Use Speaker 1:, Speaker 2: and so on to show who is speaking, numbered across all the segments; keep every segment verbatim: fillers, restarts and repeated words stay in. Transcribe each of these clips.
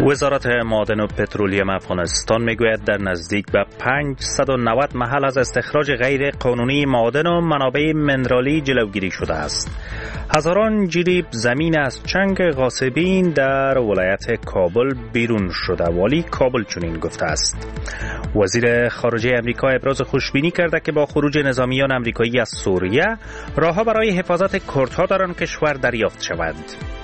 Speaker 1: وزارت معادن و پترولیوم افغانستان میگوید در نزدیک به پانصد و نود محل از استخراج غیر قانونی معادن و منابع منرالی جلوگیری شده است. هزاران جریب زمین از چنگ غاصبین در ولایت کابل بیرون شده. والی کابل چنین گفته است. وزیر خارجه امریکا ابراز خوشبینی کرده که با خروج نظامیان امریکایی از سوریه راهها برای حفاظت کردها در آن کشور دریافت شود.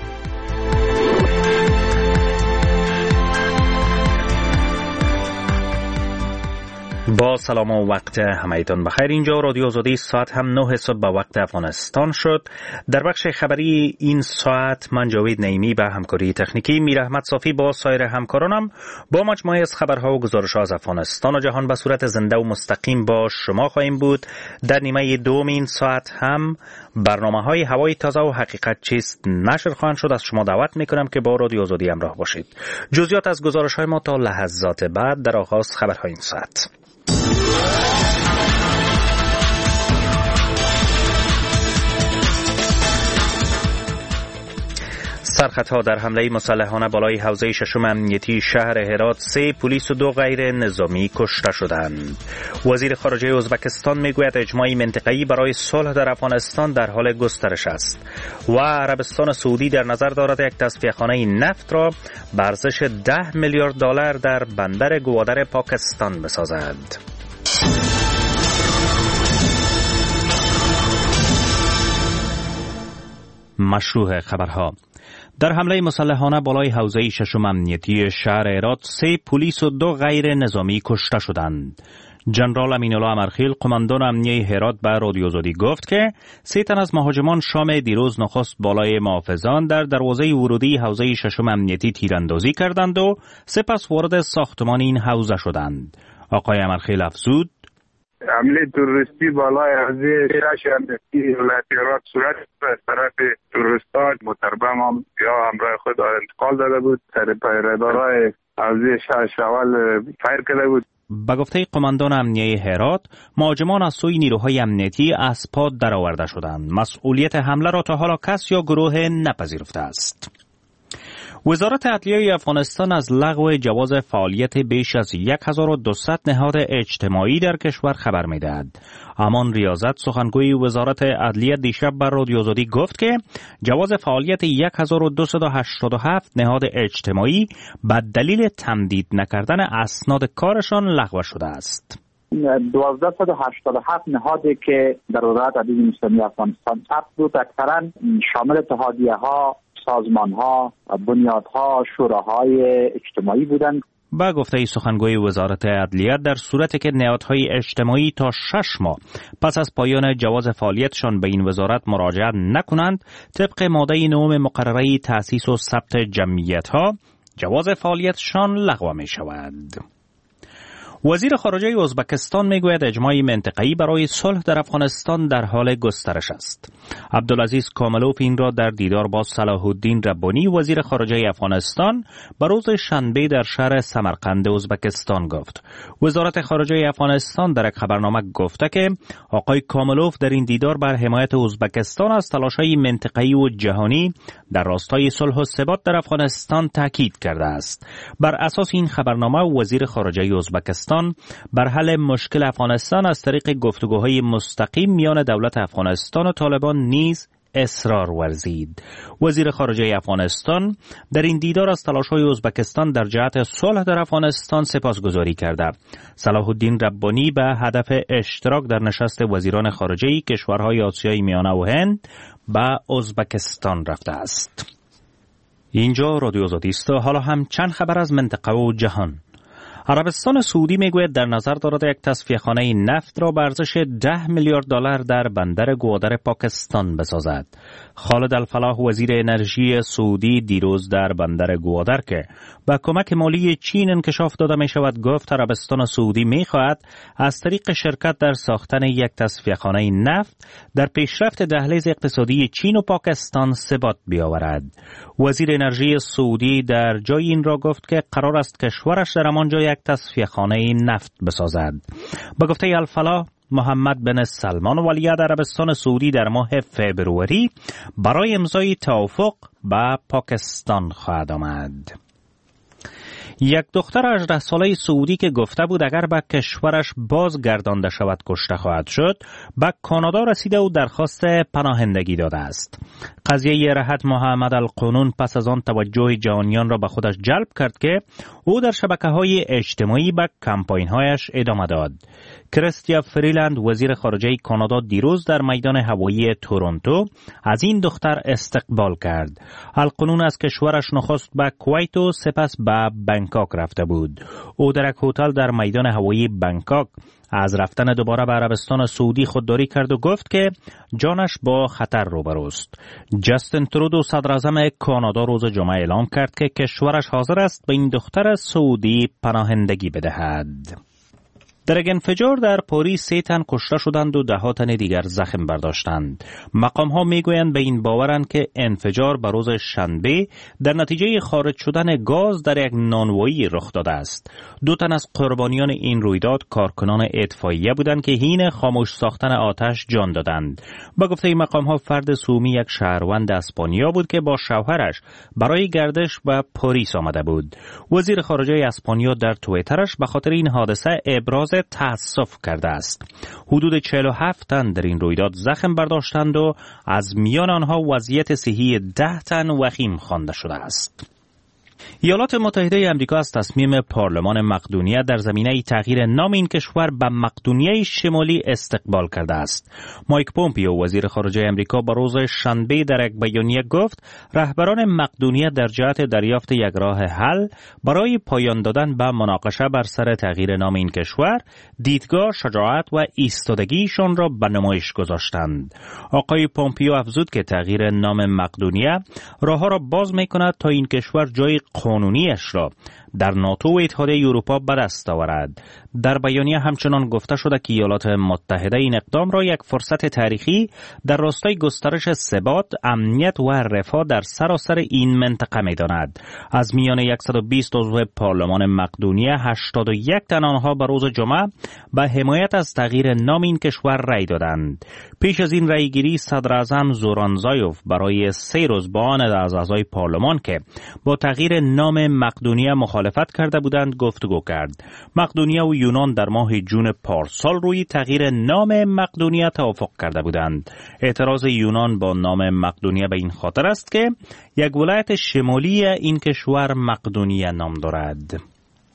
Speaker 1: با سلام و وقت همه‌تان بخیر. اینجا رادیو آزادی، ساعت هم نه صبح به وقت افغانستان شد. در بخش خبری این ساعت من جاوید نعیمی به همکاری تکنیکی، میر احمد صافی با سایر همکارانم با مجموعه از خبرها و گزارش‌ها از افغانستان و جهان به صورت زنده و مستقیم با شما خواهیم بود. در نیمه دوم این ساعت هم برنامه‌های هوای تازه و حقیقت چیست نشر خواهند شد. از شما دعوت می‌کنم که با رادیو آزادی همراه باشید. جزئیات از گزارش‌های ما تا لحظات بعد در آغاز خبرهای این ساعت. سرخطها در حمله مسلحانه بالای حوزه ششم امنیتی شهر هرات، سه پلیس و دو غیر نظامی کشته شدند. وزیر خارجه ازبکستان میگوید اجماع منطقه‌ای برای صلح در افغانستان در حال گسترش است و عربستان سعودی در نظر دارد یک تصفیه‌خانه نفت را به ارزش ده میلیارد دلار در بندر گوادر پاکستان بسازد. مشروع خبرها. در حمله مسلحانه بالای حوزه ششم امنیتی شهر هرات، سه پلیس و دو غیر نظامی کشته شدند. جنرال امین‌الله امرخیل، قماندان امنیه هرات، به رادیو آزادی گفت که سه تن از مهاجمان شام دیروز نخست بالای محافظان در دروازه ورودی حوزه ششم امنیتی تیراندازی کردند و سپس وارد ساختمان این حوزه شدند. آقای امرخیل افزود:
Speaker 2: حمله تروریستی بالای حوزه شش امنیتی ولایت هرات صورت از طرف تروریستان متربم هم یا همراه خود انتقال داده بود. سر پیره‌دارای حوزه شش اول فایر کرده بود.
Speaker 1: به گفته قماندان امنیه هرات، مهاجمان از سوی نیروهای امنیتی از پا درآورده شدند. مسئولیت حمله را تا حالا کس یا گروه نپذیرفته است. وزارت عدلیه افغانستان از لغو جواز فعالیت بیش از هزار و دویست نهاد اجتماعی در کشور خبر می‌دهد. امان ریاضت، سخنگوی وزارت عدلیه، دیشب بر رادیو آزادی گفت که جواز فعالیت هزار و دویست و هشتاد و هفت نهاد اجتماعی به دلیل تمدید نکردن اسناد کارشان لغو شده است.
Speaker 3: دوازده و هشتاد و هفت نهادی که در وزارت عدلیه اسلامی افغانستان ثبت بود، اکثرا شامل اتحادیه‌ها، سازمان‌ها، بنیادها، شوراهای اجتماعی بودند.
Speaker 1: با گفته سخنگوی وزارت عدلیه، در صورتی که نهادهای اجتماعی تا شش ماه پس از پایان جواز فعالیتشان به این وزارت مراجعه نکنند، طبق ماده نهم مقرره تأسیس و ثبت جمعیت‌ها، جواز فعالیتشان لغو می‌شود. وزیر خارجه ازبکستان میگوید اجماع منطقه‌ای برای صلح در افغانستان در حال گسترش است. عبدالعزیز کاملوف این را در دیدار با صلاح الدین ربانی، وزیر خارجه افغانستان، به روز شنبه در شهر سمرقند ازبکستان گفت. وزارت خارجه افغانستان در یک خبرنامه گفته که آقای کاملوف در این دیدار بر حمایت ازبکستان از تلاش‌های منطقه‌ای و جهانی در راستای صلح و ثبات در افغانستان تاکید کرده است. بر اساس این خبرنامه، وزیر خارجه ازبکستان بر حل مشکل افغانستان از طریق گفتگوهای مستقیم میان دولت افغانستان و طالبان نیز اصرار ورزید. وزیر خارجه افغانستان در این دیدار از تلاش‌های ازبکستان در جهت صلح در افغانستان سپاسگزاری کرده. صلاح الدین ربانی به هدف اشتراک در نشست وزیران خارجه کشورهای آسیای میانه و هند به ازبکستان رفته است. اینجا رادیو آزادی است. حالا هم چند خبر از منطقه و جهان. عربستان سعودی میگوید در نظر دارد یک تصفیه‌خانه نفت را به ارزش ده میلیارد دلار در بندر گوادر پاکستان بسازد. خالد الفلاح، وزیر انرژی سعودی، دیروز در بندر گوادر که با کمک مالی چین انکشاف داده می شود گفت عربستان سعودی می خواهد از طریق شرکت در ساختن یک تصفیه‌خانه نفت در پیشرفت دهلیز اقتصادی چین و پاکستان ثبات بیاورد. وزیر انرژی سعودی در جای این را گفت که قرار است کشورش در آنجا یک تصفیه‌خانه نفت بسازد. با گفته الفلاح، محمد بن سلمان ولیعهد عربستان سعودی در ماه فبروری برای امضای توافق با پاکستان خواهد آمد. یک دختر هجده ساله سعودی که گفته بود اگر به کشورش بازگردانده شود کشته خواهد شد، به کانادا رسیده و درخواست پناهندگی داده است. قضیه راحت محمد القنون پس از آن توجه جهانیان را به خودش جلب کرد که او در شبکه‌های اجتماعی به کمپاین‌هایش ادامه داد. کریستیا فریلند وزیر خارجه کانادا دیروز در میدان هوایی تورنتو از این دختر استقبال کرد. القنون از کشورش نخست به کویت و سپس به بانکوک رفته بود. او در یک هتل در میدان هوایی بانکوک از رفتن دوباره به عربستان سعودی خودداری کرد و گفت که جانش با خطر روبروست. جاستین ترودو صدر اعظم کانادا روز جمعه اعلام کرد که کشورش حاضر است به این دختر سعودی پناهندگی بدهد. در یک انفجار در پاریس سه تن کشته شدند و ده ها تن دیگر زخم برداشتند. مقام ها می گویند به این باورند که انفجار به روز شنبه در نتیجه خارج شدن گاز در یک نانوایی رخ داده است. دو تن از قربانیان این رویداد کارکنان اطفائیه بودند که حین خاموش ساختن آتش جان دادند. با گفته مقام ها فرد سومی یک شهروند اسپانیا بود که با شوهرش برای گردش به پاریس آمده بود. وزیر خارجه اسپانیا در توییترش به خاطر این حادثه ابراز تأسف کرده است. حدود چهل و هفت تن در این رویداد زخم برداشتند و از میان آنها وضعیت صحی ده تن وخیم خوانده شده است. ایالات متحده آمریکا از تصمیم پارلمان مقدونیه در زمینه تغییر نام این کشور به مقدونیه شمالی استقبال کرده است. مایک پومپیو وزیر خارجه آمریکا با روز شنبه در یک بیانیه گفت رهبران مقدونیه در جهت دریافت یک راه حل برای پایان دادن به مناقشه بر سر تغییر نام این کشور دیدگاه، شجاعت و ایستادگیشان را به نمایش گذاشتند. آقای پومپیو افزود که تغییر نام مقدونیه راهها را باز می‌کند تا این کشور جای قانونیش را در ناتو و اتحادیه اروپا به دست آورد. در بیانیه همچنان گفته شده که ایالات متحده این اقدام را یک فرصت تاریخی در راستای گسترش ثبات، امنیت و رفاه در سراسر این منطقه می‌داند. از میان صد و بیست عضو پارلمان مقدونیه هشتاد و یک تن آنها به روز جمعه به حمایت از تغییر نام این کشور رأی دادند. پیش از این رأیگیری صدر اعظم زوران زایوف برای سه روز با آن از اعضای پارلمان که با تغییر نام مقدونیه مخالفت کرده بودند گفتگو کرد. مقدونیه و یونان در ماه جون پارسال روی تغییر نام مقدونیه توافق کرده بودند. اعتراض یونان با نام مقدونیه به این خاطر است که یک ولایت شمالی این کشور مقدونیه نام دارد.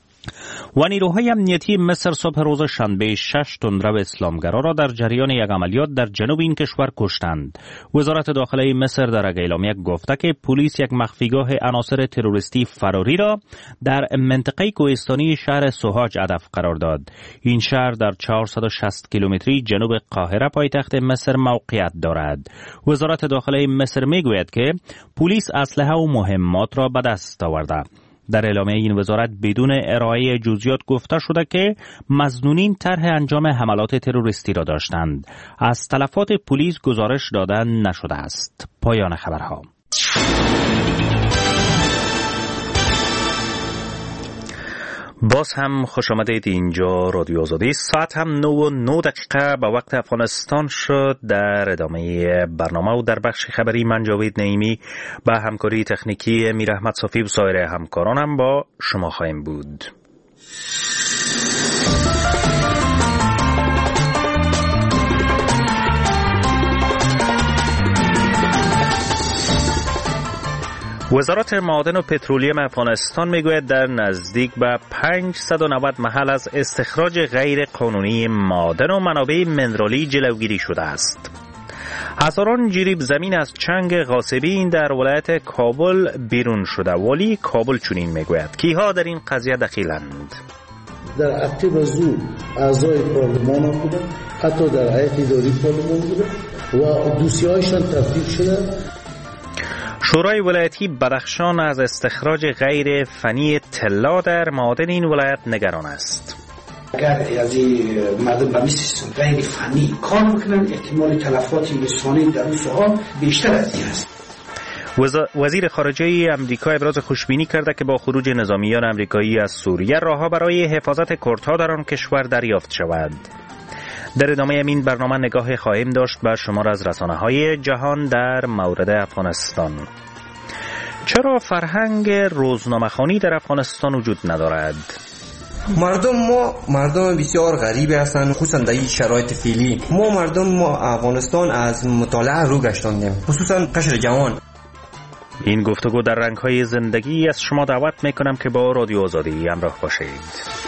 Speaker 1: و نیروهای امنیتی مصر صبح روز شنبه شش تندرو اسلامگرا را در جریان یک عملیات در جنوب این کشور کشتند. وزارت داخله مصر در اعلامیه گفته که پلیس یک مخفیگاه عناصر تروریستی فراری را در منطقه کوهستانی شهر سوهاج هدف قرار داد. این شهر در چهارصد و شصت کیلومتری جنوب قاهره پایتخت مصر موقعیت دارد. وزارت داخله مصر میگوید که پلیس اسلحه و مهمات را به دست آورده. در اعلامیه این وزارت بدون ارائه جزئیات گفته شده که مظنونین طرح انجام حملات تروریستی را داشتند. از تلفات پلیس گزارش داده نشده است. پایان خبرها. باز هم خوش آمدید. اینجا رادیو آزادی. ساعت هم نه و نه دقیقه به وقت افغانستان شد. در ادامه برنامه و در بخش خبری من جاوید نعیمی با همکاری تکنیکی میر احمد صافی و سایر همکارانم با شما خواهیم بود. وزارت معادن و پترولیوم افغانستان میگوید در نزدیک به پانصد و نود محل از استخراج غیر قانونی معادن و منابع منرالی جلوگیری شده است. هزاران جریب زمین از چنگ غاصبین در ولایت کابل بیرون شده. ولی کابل چنین میگوید. کیها در این قضیه دخیلند؟
Speaker 4: در اکتبر زود اعضای پارلمان هم بودن، حتی در هیئت اداری پارلمان بودن و دوسیه‌هایشان ترتیب شده.
Speaker 1: شورای ولایتی بدخشان از استخراج غیر فنی طلا در معادن این ولایت نگران است.
Speaker 5: اگر از مردم به مثل غیر فنی کار بکنن احتمال تلفات انسانی در اون ساحه بیشتر از این است.
Speaker 1: وزیر خارجه امریکا ابراز خوشبینی کرده که با خروج نظامیان امریکایی از سوریه راهها برای حفاظت کردها در آن کشور دریافت شود. در ادامه این برنامه نگاه خواهیم داشت بر شمار از رسانه‌های جهان در مورد افغانستان. چرا فرهنگ روزنامه‌خوانی در افغانستان وجود ندارد؟
Speaker 6: مردم ما مردم بسیار غریبی هستند، خصوصا در این شرایط فعلی. ما مردم ما افغانستان از مطالعه رو گشتاندیم، خصوصا قشر جوان.
Speaker 1: این گفتگو در رنگ‌های زندگی از شما دعوت میکنم که با رادیو آزادی همراه باشید.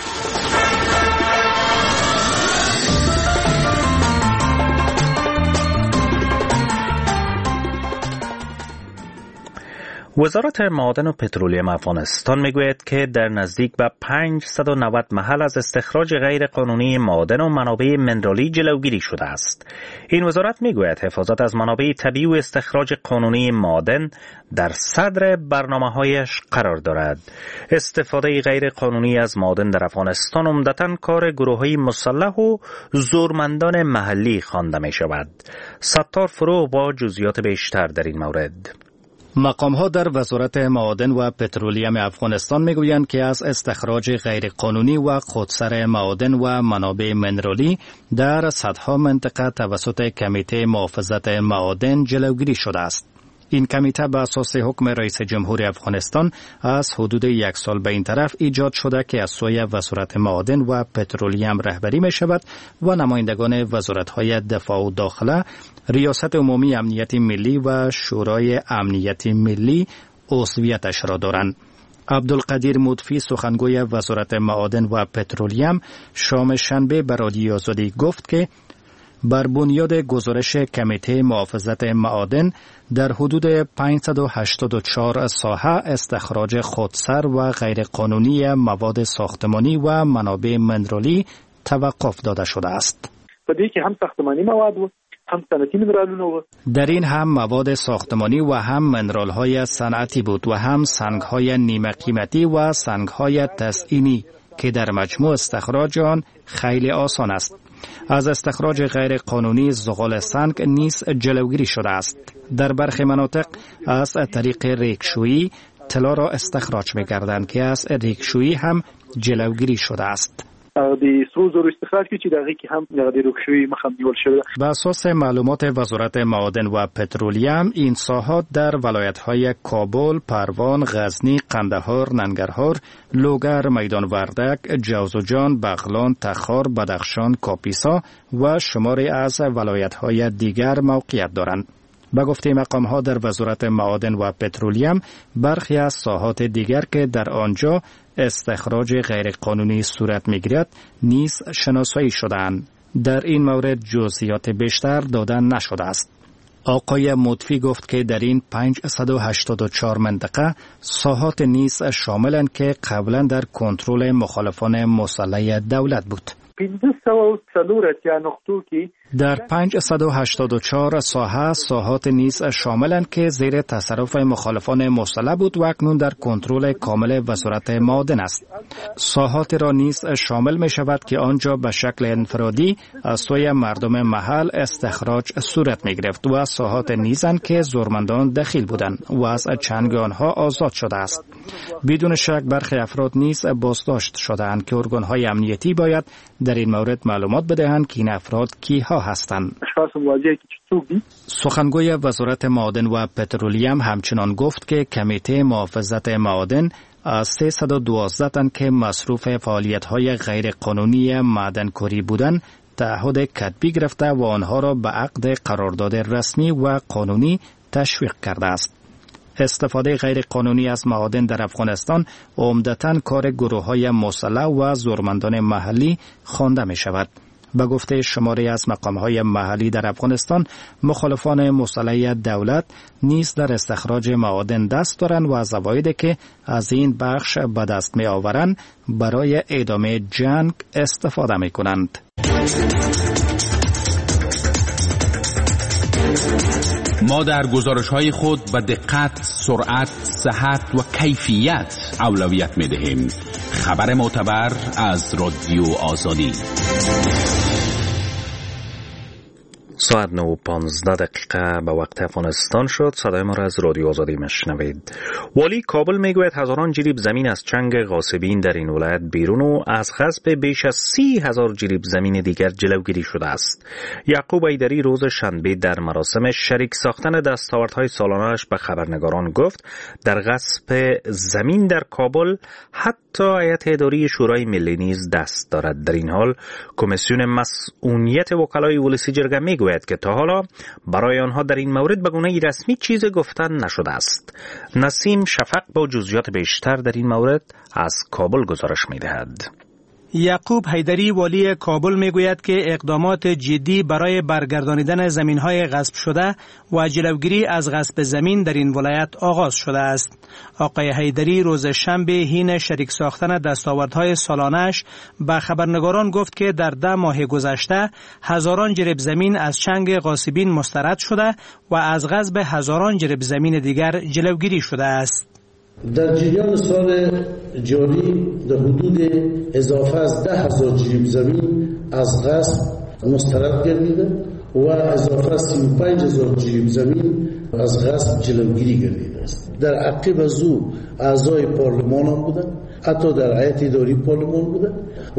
Speaker 1: وزارت معادن و پترولیم افغانستان میگوید که در نزدیک به پانصد و نود محل از استخراج غیر قانونی معادن و منابع منرالی جلوگیری شده است. این وزارت میگوید حفاظت از منابع طبیعی و استخراج قانونی معادن در صدر برنامه‌هایش قرار دارد. استفاده غیر قانونی از معادن در افغانستان عمدتاً کار گروه‌های مسلح و زورمندان محلی خوانده می‌شود. ستار فروغ با جزئیات بیشتر در این مورد.
Speaker 7: مقام‌ها در وزارت معادن و پترولیم افغانستان میگویند که از استخراج غیرقانونی و خودسر معادن و منابع منرالی در صدها منطقه توسط کمیته محافظت معادن جلوگیری شده است. این کمیته به اساس حکم رئیس جمهور افغانستان از حدود یک سال به این طرف ایجاد شده که از سوی وزارت معادن و پترولیم رهبری می شود و نمایندگان وزارت‌های دفاع و داخله، ریاست عمومی امنیت ملی و شورای امنیت ملی عضویتش را دارند. عبدالقدیر مضفی سخنگوی وزارت معادن و پترولیم شام شنبه به رادیو آزادی گفت که بر بنیاد گزارش کمیته محافظت معادن در حدود پانصد و هشتاد و چهار ساحه استخراج خودسر و غیرقانونی مواد ساختمانی و منابع منرالی توقف داده شده است.
Speaker 8: بدی که هم ساختمانی مواد و هم صنعتی منرالونه و
Speaker 7: در این هم مواد ساختمانی و هم منرال های صنعتی بود و هم سنگ های نیمه قیمتی و سنگ های تزئینی که در مجموع استخراج آن خیلی آسان است. از استخراج غیر قانونی زغال سنگ نیز جلوگیری شده است. در برخی مناطق از طریق ریکشویی طلا را استخراج می‌کردند که از ریکشویی هم جلوگیری شده است.
Speaker 8: د سرو زرو استخراج کې چې دغه کې هم د ریکشویی مخه نیول شوی.
Speaker 7: بر اساس معلومات وزارت معادن و پترولیم این ساحات در ولایت‌های کابل، پروان، غزنی، قندهار، ننگرهار، لوگر، میدان وردک، جوزجان، بغلان، تخار، بدخشان، کاپیسا و شماری از ولایت‌های دیگر موقعیت دارند. به گفته مقام‌ها در وزارت معادن و پترولیم برخی از ساحات دیگر که در آنجا استخراج غیرقانونی صورت می‌گیرد نیز شناسایی شده‌اند. در این مورد جزئیات بیشتر داده نشده است. آقای مضفی گفت که در این پانصد و هشتاد و چهار منطقه ساحات نیز شاملند که قبلا در کنترل مخالفان مسلح دولت بود. در پانصد و هشتاد و چهار ساحه ساحات نیز شاملند که زیر تصرف مخالفان مسلح بود و اکنون در کنترل کامل وزارت معادن است. ساحات را نیز شامل می شود که آنجا به شکل انفرادی از سوی مردم محل استخراج صورت می گرفت و ساحات نیزند که زورمندان دخیل بودند و از چنگ آنها آزاد شده است. بدون شک برخی افراد نیز بازداشت شده‌اند که ارگان‌های امنیتی باید در این مورد معلومات بدهند که این افراد کیها هستند. سخنگوی وزارت معادن و پترولیم همچنان گفت که کمیته محافظت معادن از سیصد و دوازده تن که مصروف فعالیت‌های غیرقانونی معدن‌کاری بودند تعهد کتبی گرفته و آنها را به عقد قرارداد رسمی و قانونی تشویق کرده است. استفاده غیر قانونی از معادن در افغانستان عمدتاً کار گروه‌های مسلح و زورمندان محلی خوانده می شود. به گفته شماری از مقام‌های محلی در افغانستان، مخالفان مسلح دولت نیز در استخراج معادن دست دارند و از عوایدی که از این بخش به دست می آورند برای ادامه جنگ استفاده می کنند.
Speaker 9: ما در گزارش‌های خود به دقت، سرعت، صحت و کیفیت اولویت می‌دهیم. خبر معتبر از رادیو آزادی.
Speaker 1: ساعت نه و پانزده دقیقه به وقت افغانستان شد. صدای ما را از رادیو آزادی میشنوید. والی کابل میگوید هزاران جریب زمین از چنگ غاصبین در این ولایت بیرون و از غصب بیش از سی هزار جریب زمین دیگر جلوگیری شده است. یعقوب حیدری روز شنبه در مراسم شریک ساختن دستاوردهای سالانه‌اش به خبرنگاران گفت در غصب زمین در کابل حتی هیئت اداری شورای ملی نیز دست دارد. در این حال کمیسیون مسئولیت وکلای ولسی جرگه میگوید که تا حالا برای آنها در این مورد به گونه رسمی چیز گفتن نشده است. نسیم شفق با جزئیات بیشتر در این مورد از کابل گزارش می‌دهد.
Speaker 10: یعقوب حیدری والی کابل میگوید که اقدامات جدی برای برگردانیدن زمین‌های غصب شده و جلوگیری از غصب زمین در این ولایت آغاز شده است. آقای حیدری روز شنبه حین شریک ساختن دستاوردهای سالانه‌اش به خبرنگاران گفت که در ده ماه گذشته هزاران جریب زمین از چنگ غاصبین مسترد شده و از غصب هزاران جریب زمین دیگر جلوگیری شده است.
Speaker 4: در جریان سال جاری در حدود اضافه از ده هزار جریب زمین از غصب مسترد گردیده و اضافه از سی و پنج هزار جریب زمین از غصب جلوگیری گردیده است. در عقب از او اعضای پارلمان هم بودن، حتی در هیئت اداری پارلمان بودن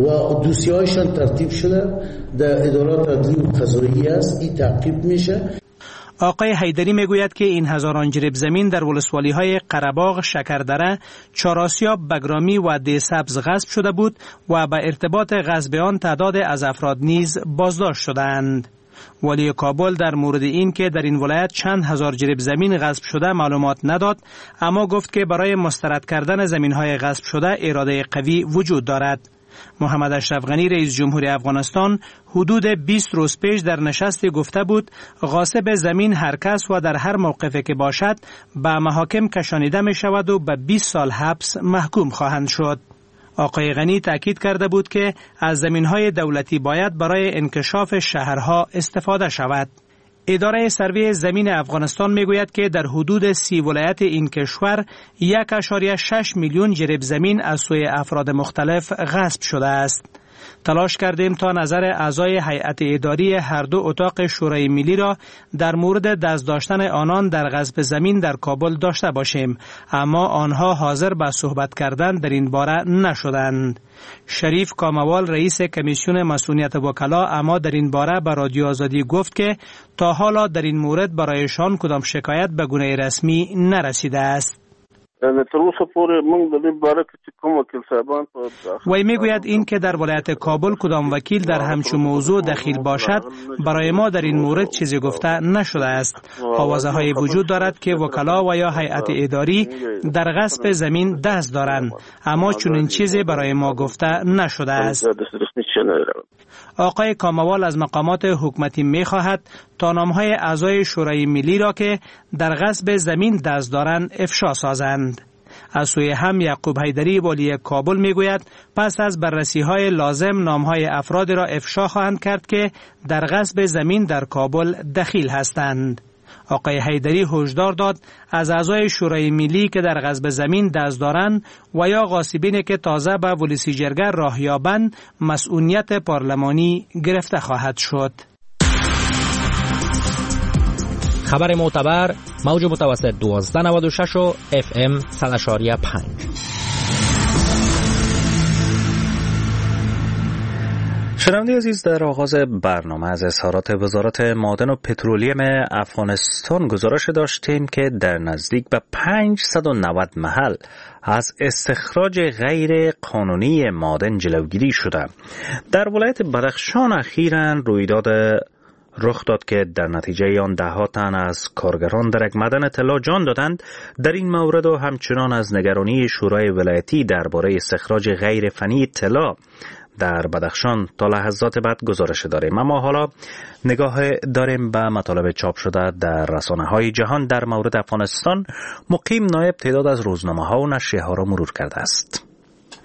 Speaker 4: و دوسیه هایشان ترتیب شده در ادارات عدلی و قضایی است. این تعقیب میشه.
Speaker 10: آقای حیدری میگوید که این هزاران جریب زمین در ولسوالی های قره‌باغ، شکردره، چهارآسیاب، بگرامی و دیسبز غصب شده بود و به ارتباط غصب آن تعداد از افراد نیز بازداشت شدند. والی کابل در مورد این که در این ولایت چند هزار جریب زمین غصب شده معلومات نداد، اما گفت که برای مسترد کردن زمین های غصب شده اراده قوی وجود دارد. محمد اشرف غنی رئیس جمهور افغانستان حدود بیست روز پیش در نشستی گفته بود غاصب زمین هر کس و در هر موقفی که باشد به محاکم کشانیده می شود و به بیست سال حبس محکوم خواهند شد. آقای غنی تاکید کرده بود که از زمین‌های دولتی باید برای انکشاف شهرها استفاده شود. اداره سروی زمین افغانستان میگوید که در حدود سی ولایت این کشور یک ممیز شش میلیون جریب زمین از سوی افراد مختلف غصب شده است. تلاش کردیم تا نظر اعضای هیئت اداری هر دو اتاق شورای ملی را در مورد دست داشتن آنان در غصب زمین در کابل داشته باشیم، اما آنها حاضر به صحبت کردن در این باره نشدند. شریف کاموال رئیس کمیسیون مسئولیت وکلا اما در این باره به رادیو آزادی گفت که تا حالا در این مورد برایشان کدام شکایت به گونه رسمی نرسیده است. وی میگوید این که در ولایت کابل کدام وکیل در همچون موضوع دخیل باشد برای ما در این مورد چیزی گفته نشده است. آوازه های وجود دارد که وکلا و یا هیئت اداری در غصب زمین دست دارند، اما چنین چیزی برای ما گفته نشده است. آقای کاموال از مقامات حکومتی می خواهد تا نامهای اعضای شورای ملی را که در غصب زمین دست دارند افشا سازند. از سوی هم یعقوب حیدری والی کابل می گوید پس از بررسی های لازم نامهای افراد را افشا خواهند کرد که در غصب زمین در کابل دخیل هستند. آقای حیدری هشدار داد از اعضای شورای ملی که در غصب زمین دست دارند و یا غاصبینی که تازه به ولسی جرگه راه یابند مسئولیت پارلمانی گرفته خواهد شد.
Speaker 11: خبر معتبر موج متوسط دوازده نود و شش و اف ام صد و پنج.
Speaker 1: شنونده عزیز، در آغاز برنامه از اظهارات وزارت معادن و پترولیم افغانستان گزارش داشتیم که در نزدیک به پانصد و نود محل از استخراج غیر قانونی معادن جلوگیری شده. در ولایت بدخشان اخیراً رویداد رخ داد که در نتیجه آن ده ها تن از کارگران در یک معدن طلا جان دادند. در این مورد و همچنان از نگرانی شورای ولایتی درباره استخراج غیر فنی طلا در بدخشان تا لحظات بعد گزارش داریم. اما حالا نگاه داریم به مطالب چاپ شده در رسانه‌های جهان در مورد افغانستان. مقیم نایب تعداد از روزنامه‌ها و نشریه‌ها را مرور کرده است.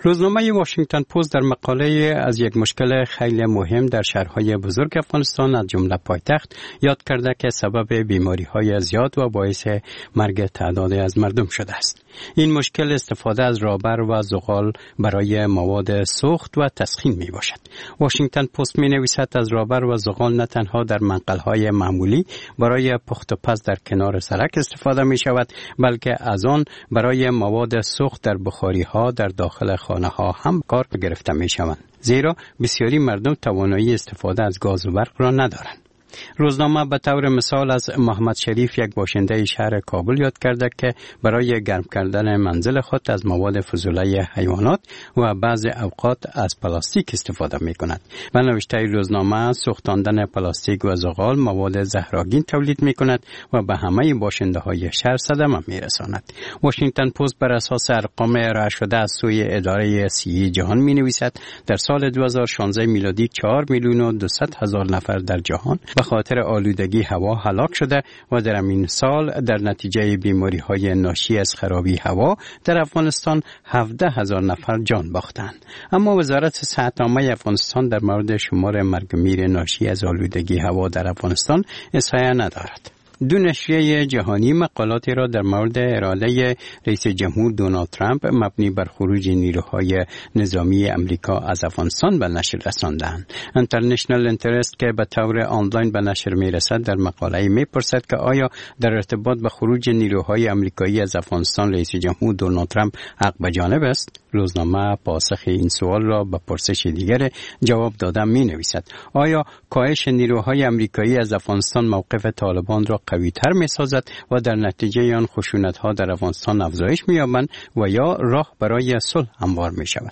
Speaker 12: روزنامه واشنگتن پست در مقاله از یک مشکل خیلی مهم در شهرهای بزرگ افغانستان از جمله پایتخت یاد کرده که سبب بیماری‌های زیاد و باعث مرگ تعدادی از مردم شده است. این مشکل استفاده از رابر و زغال برای مواد سوخت و تسخین می باشد. واشنگتن پست می نویسد از رابر و زغال نه تنها در منقل‌های معمولی برای پخت و پز در کنار سرک استفاده می شود، بلکه از آن برای مواد سوخت در بخاری‌ها در داخل خانه ها هم کار گرفته می شوند، زیرا بسیاری مردم توانایی استفاده از گاز و برق را ندارند. روزنامه به طور مثال از محمد شریف، یک باشنده شهر کابل، یاد کرده که برای گرم کردن منزل خود از مواد فضوله حیوانات و بعض اوقات از پلاستیک استفاده می کند. به نوشته روزنامه، سوختاندن پلاستیک و زغال مواد زهرآگین تولید می کند و به همه باشنده های شهر صدمه می رساند. واشنگتن پست بر اساس ارقام ارائه شده از سوی اداره صحی جهان می نویسد در سال دو هزار و شانزده میلادی چهار میلیون و دویست هزار نفر در جهان به خاطر آلودگی هوا هلاک شده و در این سال در نتیجه بیماری‌های ناشی از خرابی هوا در افغانستان هفده هزار نفر جان باختند. اما وزارت صحت عامه افغانستان در مورد شمار مرگ میر ناشی از آلودگی هوا در افغانستان احصایه ندارد. دو نشریه جهانی مقالاتی را در مورد اراده رئیس جمهور دونالد ترامپ مبنی بر خروج نیروهای نظامی امریکا از افغانستان به نشر رساندند. انترنشنال اینترست که به طور آنلاین به نشر میرسد در مقاله میپرسد که آیا در ارتباط به خروج نیروهای امریکایی از افغانستان رئیس جمهور دونالد ترامپ حق به جانب است؟ روزنامه پاسخ این سوال را به پرسش دیگر جواب داده می نویسد: آیا کاهش نیروهای امریکایی از افغانستان موقف طالبان را قوی تر می سازد و در نتیجه آن خشونت ها در افغانستان افزایش می یابند و یا راه برای صلح هموار می شود؟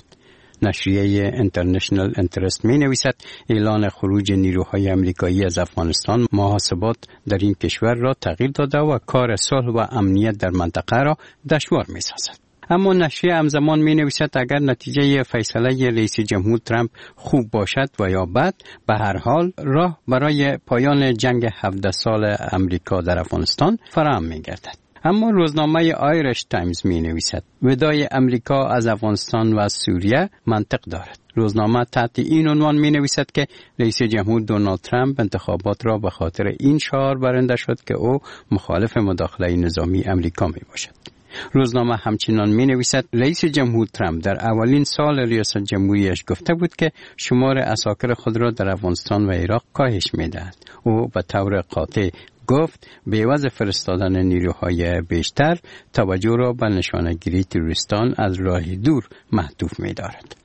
Speaker 12: نشریه اینترنشنال اینترست می نویسد اعلان خروج نیروهای امریکایی از افغانستان محاسبات در این کشور را تغییر داده و کار صلح و امنیت در منطقه را دشوار می سازد. اما نشریه همزمان می نویسد اگر نتیجه فیصله رئیس جمهور ترامپ خوب باشد و یا بد، به هر حال راه برای پایان جنگ هفده سال امریکا در افغانستان فراهم می گردد. اما روزنامه آیرش تایمز می نویسد وداع امریکا از افغانستان و از سوریه منطق دارد. روزنامه تحت این عنوان می نویسد که رئیس جمهور دونالد ترامپ انتخابات را به خاطر این شعار برنده شد که او مخالف مداخله نظامی امریکا می باشد. روزنامه همچنان می نویسد رئیس جمهور ترامپ در اولین سال ریاست جمهوریش گفته بود که شمار عساکر خود را در افغانستان و عراق کاهش می دهد. او به طور قاطع گفت به عوض فرستادن نیروهای بیشتر توجه را به نشانه‌گیری تروریستان از راه دور محدود می دارد.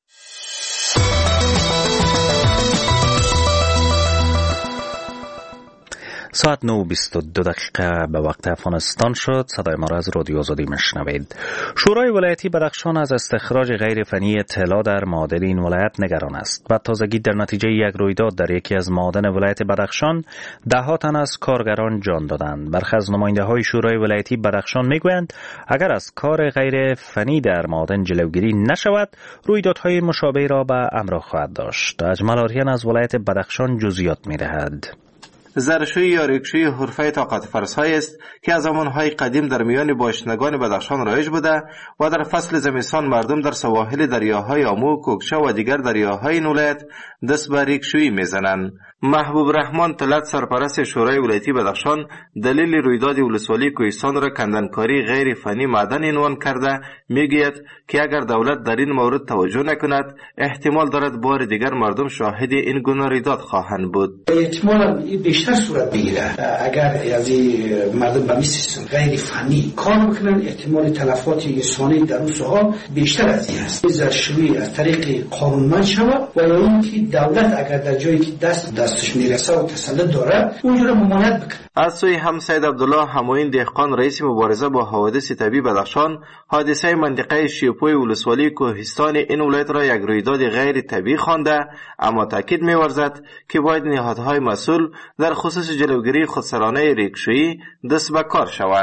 Speaker 1: ساعت نه و بیست و دو دقیقه به وقت افغانستان شد. صدای ما را از رادیو آزادی میشنوید. شورای ولایتی بدخشان از استخراج غیر فنی طلا در معادن این ولایت نگران است. بعد تازگی در نتیجه یک رویداد در یکی از معادن ولایت بدخشان ده ها تن از کارگران جان دادند. برخی از نماینده های شورای ولایتی بدخشان میگویند اگر از کار غیر فنی در معادن جلوگیری نشود، رویدادهای مشابه را به همراه خواهد داشت. اجمل آریان از ولایت بدخشان جزئیات میدهد.
Speaker 13: زرشویی یا ریکشویی حرفه طاقت فرسایی است که از زمانهای قدیم در میان باشندگان بدخشان رایج بوده و در فصل زمستان مردم در سواحل دریاهای آمو، کوکچه و دیگر دریاهای این ولایت دست به ریکشویی میزنند. محبوب رحمان طلعت، سرپرست شورای ولایتی بدخشان، دلیل رویداد ولسوالی کوهستان را کندنکاری غیر فنی معدن عنوان کرده میگوید که اگر دولت در این مورد توجه نکند احتمال دارد بار دیگر مردم شاهد این گونه رویداد خواهند بود.
Speaker 5: احتمالاً بیشتر صورت بگیره اگر از مردم به مثل غیر فنی کار بکنن، احتمال تلفات انسانی در اون ساحه بیشتر از این است. زرشویی از طریق قانونمند شود و یا اینکه دولت اگر در جایی که دست دستش میرسه و تسلط داره اونجا رو ممانعت بکنه.
Speaker 13: از سوی هم سید عبدالله همایون دهقان، رئیس مبارزه با حوادث طبیعی بدخشان، حادثه منطقه شیپوی ولسوالی کوهستان این ولایت را یک رویداد غیر طبیعی خوانده، اما تاکید می‌ورزد که باید نهادهای مسئول در خصوص جلوگیری خودسرانه ریکشویی دست به کار شوند.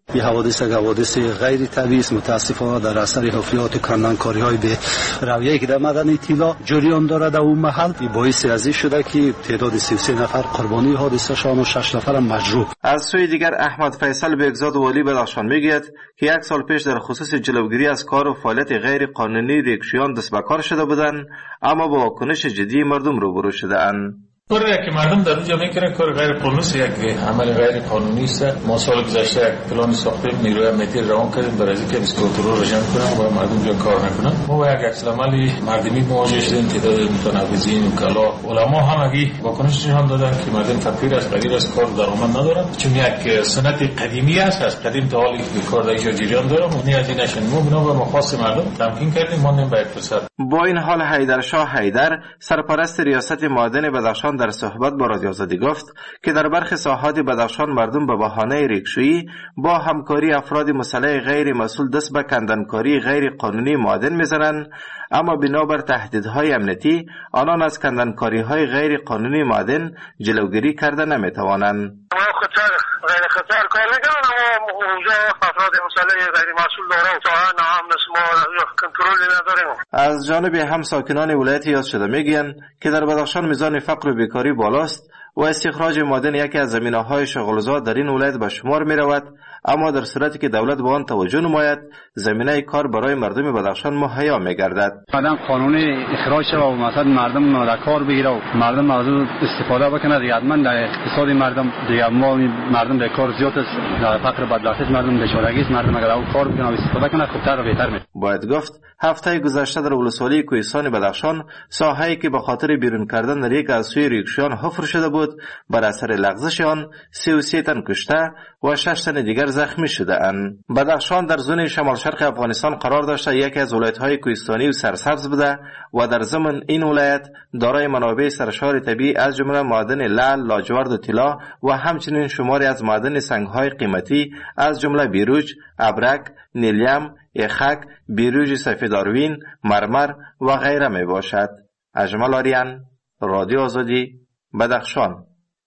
Speaker 4: این حوادث حوادث غیر طبیعی است. متاسفانه در اثر حفریات کندنکاری‌های به رویه‌ای که در مدن طلا جریان دارد در اون محل، این باعث از این شده که تعداد سی و سه نفر قربانی حادثه شدند و شش نفر مجروح.
Speaker 13: از سوی دیگر احمد فیصل بگزاد والی بدخشان میگوید که یک سال پیش در خصوص جلوگیری از کار و فعالیت غیر قانونی ریکشیان دست به کار شده بودند، اما با واکنش جدی مردم روبرو شده‌اند.
Speaker 14: کاری که مردم در اونجا میکنن کار غیر قانونی است، یک عمل غیر قانونی است. ما سال گذشته یک پلان ساختیم، نیروی امنیتی روان کردیم برای اینکه بیسکوتر رو رژیم کنن و مردم جا کار نکنن. ما با یک عکس العمل مردمی مواجه شدیم، تعداد متنوعین و کلا علما همگی واکنش نشان دادن که مردم فقیر است، غیر از کار درآمد ندارن، چون یک سنت قدیمی است، از قدیم تا حالی که کار در اینجا جریان داره. ما نه از این نشون ما بنا به مخواص مردم تمکین کردیم، ماندیم به یک فرصت.
Speaker 13: با این حال حیدرشاه حیدر سرپرست ریاست معدن بدخشان در صحبت با رادیو آزادی گفت که در برخی ساحات بدخشان مردم به بهانه ریکشویی با همکاری افراد مسلح غیر مسئول دست به کندنکاری غیر قانونی معدن میزنند، اما بنابر تهدیدهای امنیتی آنان از کندنکاری‌های غیر قانونی معدن جلوگیری کرده نمیتوانند.
Speaker 15: خطر غیر خطر کار نکنن، اما اونجا افراد مسلح غیر مسئول داره تا هم نسل ما کنترلی نداریم.
Speaker 13: از جانب هم ساکنان ولایت یاد شده میگویند که در بدخشان میزان فقر و بیکاری بالاست و استخراج معدن یکی از زمینه‌های شغلزاد در این ولایت به شمار می‌رود، اما در صورتی که دولت به آن توجه نماید زمینه کار برای مردم بدخشان مهیا می‌گردد.
Speaker 16: بعدن قانون اخراج شود و مثلا مردم را کار بگیره و مردم از اون استفاده بکنه، دیگه حتما در اقتصاد مردم دیگه ما مردم در کار زیاد است، در فقر بدبختی مردم بیچارگی است، مردم اگر او کار بکنه و استفاده کنه خوبتر و بهتر میشه.
Speaker 13: باید گفت هفته گذشته در ولسوالی کوهستان بدخشان ساحه‌ای که به خاطر بیرون کردن ریگ از سوی ریکشیان حفر شده بود بر اثر لغزش آن سی و سه تن کشته و شش تن دیگر زخمی شده اند. بدخشان در زون شمال شرق افغانستان قرار داشته یکی از ولایت‌های کوهستانی و سرسبز بوده و در ضمن این ولایت دارای منابع سرشار طبیعی از جمله معادن لعل، لاجورد و طلا و همچنین شماری از معادن سنگ‌های قیمتی از جمله بیروج، ابرک، نیلیم، یخک، بیروج سفیداروین، مرمر و غیره می باشد. اجمل آریان، رادیو آزادی، بدخشان.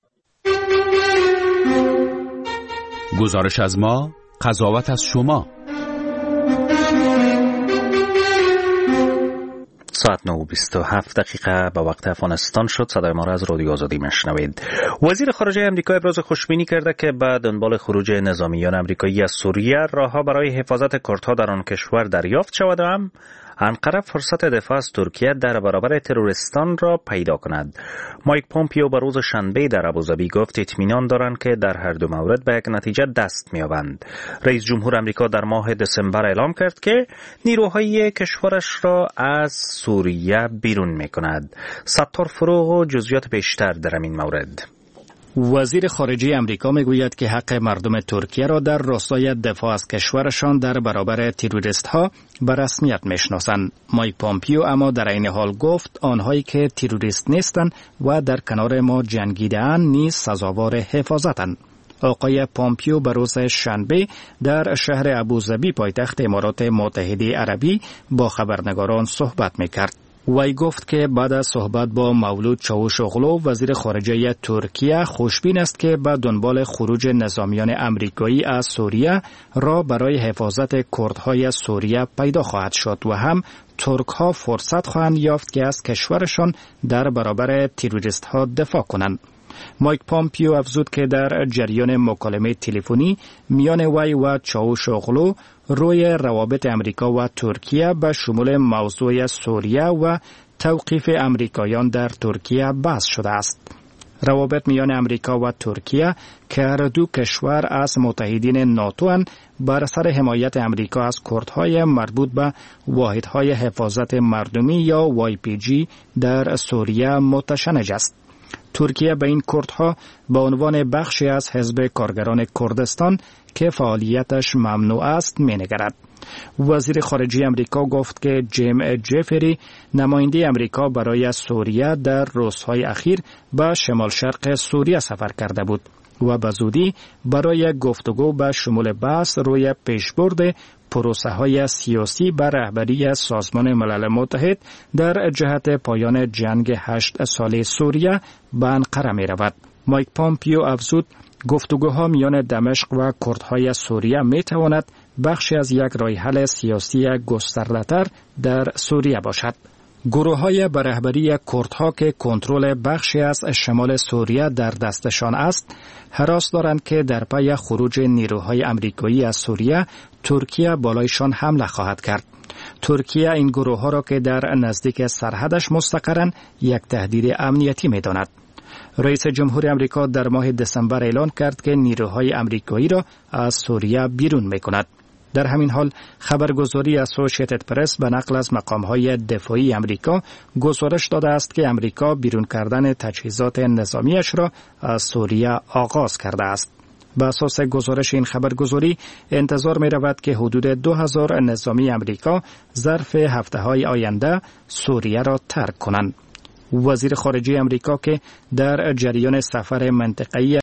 Speaker 9: گزارش از ما، قضاوت از شما.
Speaker 1: ساعت نه و بیست و هفت دقیقه به وقت افغانستان شد. صدای ما را از رادیو آزادی میشنوید. وزیر خارجه امریکا ابراز خوشبینی کرده که به دنبال خروج نظامیان امریکایی از سوریه راهها برای حفاظت کردها در آن کشور دریافت شود و هم انقره فرصت دفاع از ترکیه در برابر تروریستان را پیدا کند. مایک پومپیو به روز شنبه در ابوظبی گفت اطمینان دارند که در هر دو مورد به یک نتیجه دست می‌یابند. رئیس جمهور امریکا در ماه دسامبر اعلام کرد که نیروهای کشورش را از سوریه بیرون می‌کند. ستار فروغ و جزئیات بیشتر در این مورد.
Speaker 7: وزیر خارجه امریکا میگوید که حق مردم ترکیه را در راستای دفاع از کشورشان در برابر تروریست ها به رسمیت میشناسند. مایک پومپیو اما در این حال گفت آنهایی که تروریست نیستند و در کنار ما جنگیده‌اند نیز سزاوار حفاظتند. آقای پومپیو به روز شنبه در شهر ابوظبی پایتخت امارات متحده عربی با خبرنگاران صحبت میکرد. وی گفت که بعد از صحبت با مولود چاوشوغلو وزیر خارجه ترکیه خوشبین است که به دنبال خروج نظامیان امریکایی از سوریه را برای حفاظت کردهای سوریه پیدا خواهد شد و هم ترک ها فرصت خواهند یافت که از کشورشان در برابر تروریست ها دفاع کنند. مایک پومپیو افزود که در جریان مکالمه تلفنی میان وی و چاوشوغلو روی روابط امریکا و ترکیه به شمول موضوع سوریه و توقیف امریکایان در ترکیه بحث شده است. روابط میان امریکا و ترکیه که هر دو کشور از متحدین ناتو اند بر اثر حمایت امریکا از کردهای مربوط به واحدهای حفاظت مردمی یا وای پی جی در سوریه متشنج است. ترکیه به این کردها به عنوان بخشی از حزب کارگران کردستان که فعالیتش ممنوع است می‌نگرد. وزیر خارجه امریکا گفت که جیم جفری نماینده امریکا برای سوریه در روزهای اخیر به شمال شرق سوریه سفر کرده بود و به زودی برای گفتگو به شمول بحث روی پیشبرد پروسه های سیاسی بر رهبری سازمان ملل متحد در جهت پایان جنگ هشت ساله سوریه به انقره می رود. مایک پامپیو افزود گفتگوها میان دمشق و کردهای سوریه می تواند بخشی از یک راه حل سیاسی گسترده‌تر در سوریه باشد. گروه‌های به رهبری کردها که کنترل بخشی از شمال سوریه در دستشان است، هراس دارند که در پی خروج نیروهای آمریکایی از سوریه، ترکیه بالایشان حمله خواهد کرد. ترکیه این گروه‌ها را که در نزدیک سرحدش مستقرند، یک تهدید امنیتی می‌داند. رئیس جمهور آمریکا در ماه دسامبر اعلان کرد که نیروهای آمریکایی را از سوریه بیرون می‌کند. در همین حال خبرگزاری اسوسییتد پرس به نقل از مقام‌های دفاعی آمریکا گزارش داده است که آمریکا بیرون کردن تجهیزات نظامیش را از سوریه آغاز کرده است. به اساس گزارش این خبرگزاری انتظار می رود که حدود دو هزار نظامی آمریکا ظرف هفته‌های آینده سوریه را ترک کنند. وزیر خارجه آمریکا که در جریان سفر منطقه‌ای